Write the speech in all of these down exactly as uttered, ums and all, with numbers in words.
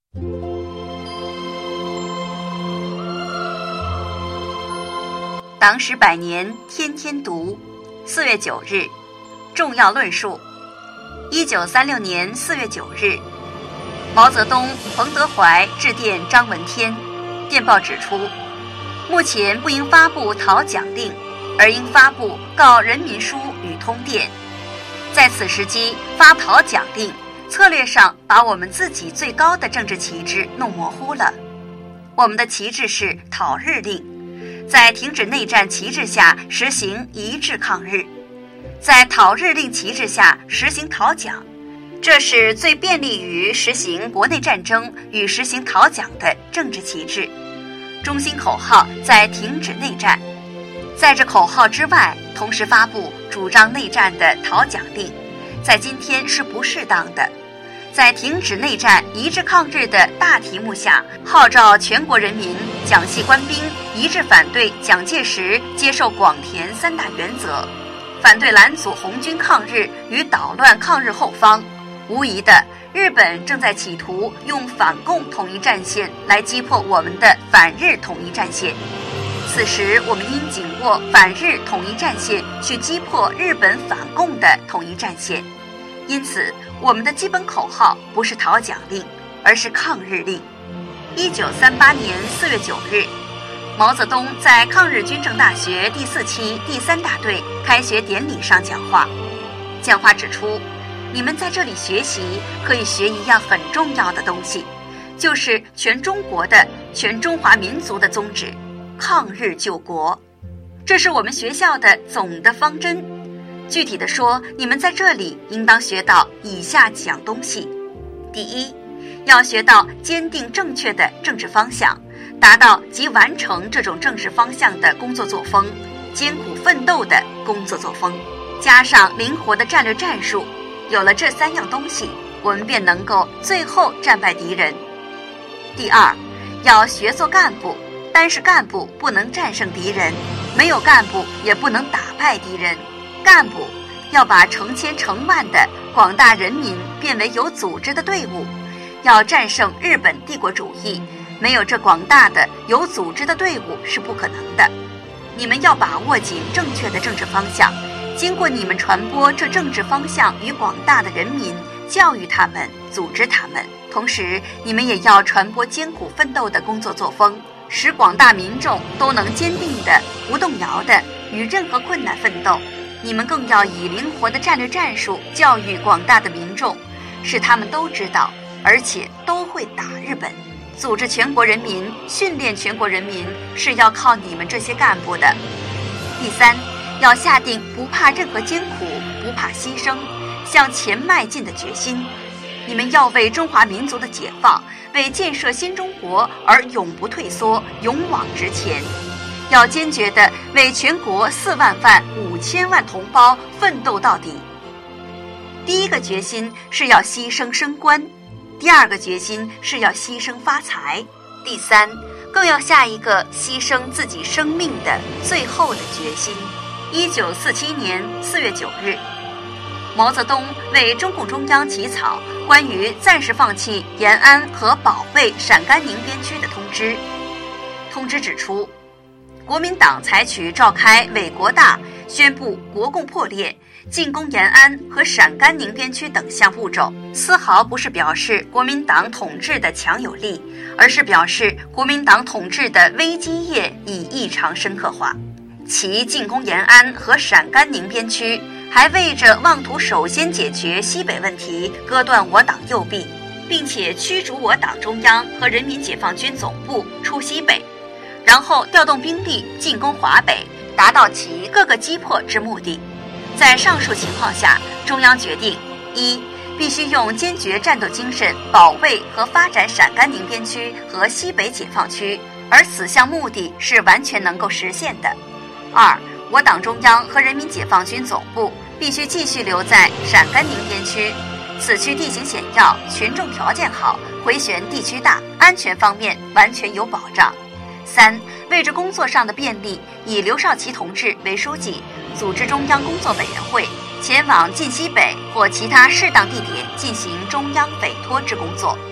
党史百年，天天读。四月九日，重要论述。一九三六年四月九日，毛泽东、彭德怀致电张闻天，电报指出，目前不应发布讨蒋令，而应发布告人民书与通电。在此时机发讨蒋令，策略上把我们自己最高的政治旗帜弄模糊了。我们的旗帜是讨日令，在停止内战旗帜下实行一致抗日，在讨日令旗帜下实行讨蒋，这是最便利于实行国内战争与实行讨蒋的政治旗帜。中心口号在停止内战，在这口号之外，同时发布主张内战的讨蒋令，在今天是不适当的。在停止内战一致抗日的大题目下，号召全国人民、蒋系官兵一致反对蒋介石接受广田三大原则，反对拦阻红军抗日与捣乱抗日后方。无疑的，日本正在企图用反共统一战线来击破我们的反日统一战线。此时我们应紧握反日统一战线去击破日本反共的统一战线。因此，我们的基本口号不是讨蒋令，而是抗日令。一九三八年四月九日，毛泽东在抗日军政大学第四期第三大队开学典礼上讲话。讲话指出，你们在这里学习，可以学一样很重要的东西，就是全中国的、全中华民族的宗旨：抗日救国。这是我们学校的总的方针。具体的说，你们在这里应当学到以下几样东西：第一，要学到坚定正确的政治方向，达到及完成这种政治方向的工作作风，艰苦奋斗的工作作风，加上灵活的战略战术。有了这三样东西，我们便能够最后战败敌人。第二，要学做干部，单是干部不能战胜敌人，没有干部也不能打败敌人。干部要把成千成万的广大人民变为有组织的队伍，要战胜日本帝国主义，没有这广大的有组织的队伍是不可能的。你们要把握紧正确的政治方向，经过你们传播这政治方向与广大的人民，教育他们，组织他们。同时，你们也要传播艰苦奋斗的工作作风，使广大民众都能坚定的、不动摇的与任何困难奋斗。你们更要以灵活的战略战术教育广大的民众，使他们都知道，而且都会打日本。组织全国人民、训练全国人民是要靠你们这些干部的。第三，要下定不怕任何艰苦、不怕牺牲、向前迈进的决心。你们要为中华民族的解放、为建设新中国而永不退缩、勇往直前。要坚决地为全国四万万五千万同胞奋斗到底。第一个决心是要牺牲升官，第二个决心是要牺牲发财，第三，更要下一个牺牲自己生命的最后的决心。一九四七年四月九日，毛泽东为中共中央起草关于暂时放弃延安和保卫陕甘宁边区的通知。通知指出，国民党采取召开伪国大、宣布国共破裂、进攻延安和陕甘宁边区等项步骤，丝毫不是表示国民党统治的强有力，而是表示国民党统治的危机业已异常深刻化。其进攻延安和陕甘宁边区，还为着妄图首先解决西北问题，割断我党右臂，并且驱逐我党中央和人民解放军总部出西北，然后调动兵力进攻华北，达到其各个击破之目的。在上述情况下，中央决定：一、必须用坚决战斗精神保卫和发展陕甘宁边区和西北解放区，而此项目的是完全能够实现的；二、我党中央和人民解放军总部必须继续留在陕甘宁边区，此区地形险要，群众条件好，回旋地区大，安全方面完全有保障。三、为着工作上的便利，以刘少奇同志为书记，组织中央工作委员会前往晋西北或其他适当地点进行中央委托之工作。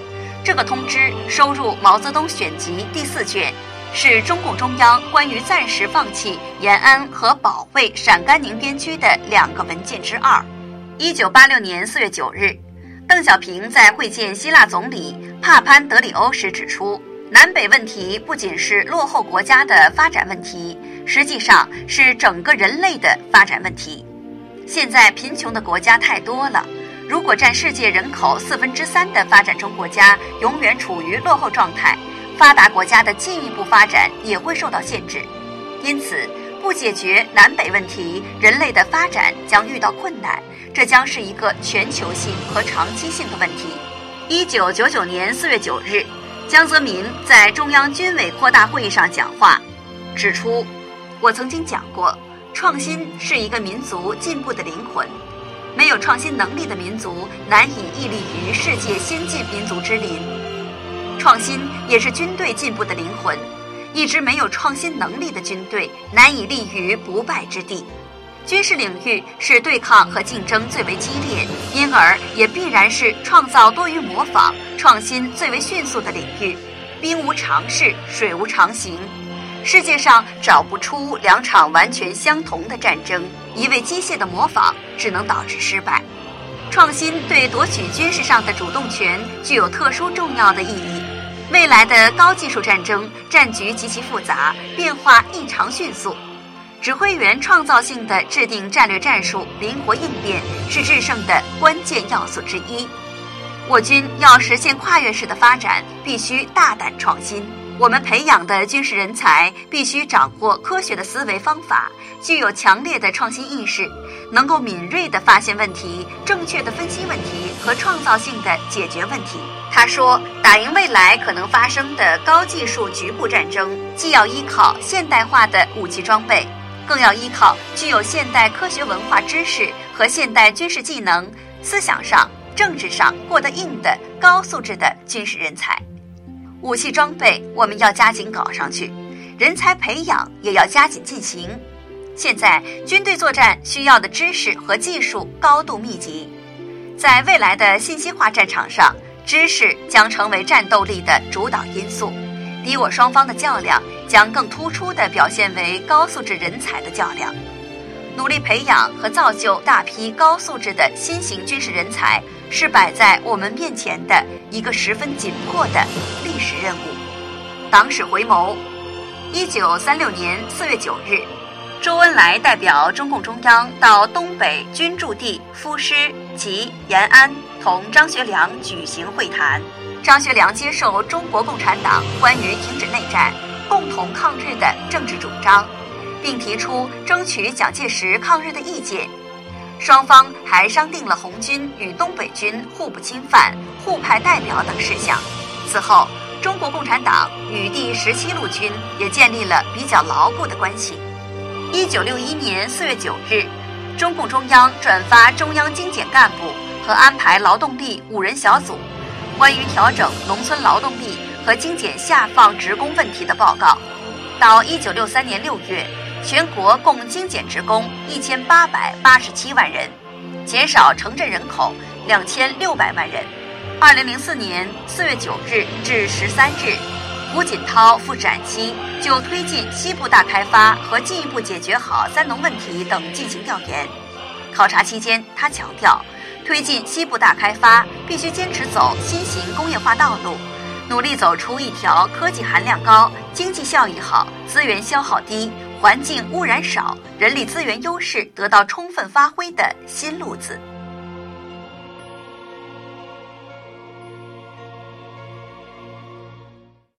这个通知收入《毛泽东选集》第四卷，是中共中央关于暂时放弃延安和保卫陕甘宁边区的两个文件之二。一九八六年四月九日，邓小平在会见希腊总理帕潘德里欧时指出，南北问题不仅是落后国家的发展问题，实际上是整个人类的发展问题。现在贫穷的国家太多了，如果占世界人口四分之三的发展中国家永远处于落后状态，发达国家的进一步发展也会受到限制。因此，不解决南北问题，人类的发展将遇到困难，这将是一个全球性和长期性的问题。一九九九年四月九日，江泽民在中央军委扩大会议上讲话，指出，我曾经讲过，创新是一个民族进步的灵魂，没有创新能力的民族难以屹立于世界先进民族之林。创新也是军队进步的灵魂，一支没有创新能力的军队难以立于不败之地。军事领域是对抗和竞争最为激烈，因而也必然是创造多于模仿、创新最为迅速的领域。兵无常势，水无常形，世界上找不出两场完全相同的战争，一味机械的模仿只能导致失败。创新对夺取军事上的主动权具有特殊重要的意义。未来的高技术战争战局极其复杂，变化异常迅速，指挥员创造性地制定战略战术，灵活应变是制胜的关键要素之一。我军要实现跨越式的发展，必须大胆创新。我们培养的军事人才必须掌握科学的思维方法，具有强烈的创新意识，能够敏锐地发现问题，正确地分析问题和创造性地解决问题。他说，打赢未来可能发生的高技术局部战争，既要依靠现代化的武器装备，更要依靠具有现代科学文化知识和现代军事技能，思想上、政治上过得硬的高素质的军事人才。武器装备我们要加紧搞上去，人才培养也要加紧进行。现在军队作战需要的知识和技术高度密集，在未来的信息化战场上，知识将成为战斗力的主导因素，敌我双方的较量将更突出地表现为高素质人才的较量。努力培养和造就大批高素质的新型军事人才，是摆在我们面前的一个十分紧迫的历史任务。党史回眸，一九三六年四月九日，周恩来代表中共中央到东北军驻地夫师及延安，同张学良举行会谈。张学良接受中国共产党关于停止内战、共同抗日的政治主张，并提出争取蒋介石抗日的意见。双方还商定了红军与东北军互不侵犯、互派代表等事项。此后，中国共产党与第十七路军也建立了比较牢固的关系。一九六一年四月九日，中共中央转发中央精简干部和安排劳动力五人小组关于调整农村劳动力和精简下放职工问题的报告。到一九六三年六月，全国共精简职工一千八百八十七万人，减少城镇人口两千六百万人。二零零四年四月九日至十三日，胡锦涛赴陕西，就推进西部大开发和进一步解决好三农问题等进行调研。考察期间，他强调，推进西部大开发必须坚持走新型工业化道路，努力走出一条科技含量高、经济效益好、资源消耗低、环境污染少、人力资源优势得到充分发挥的新路子。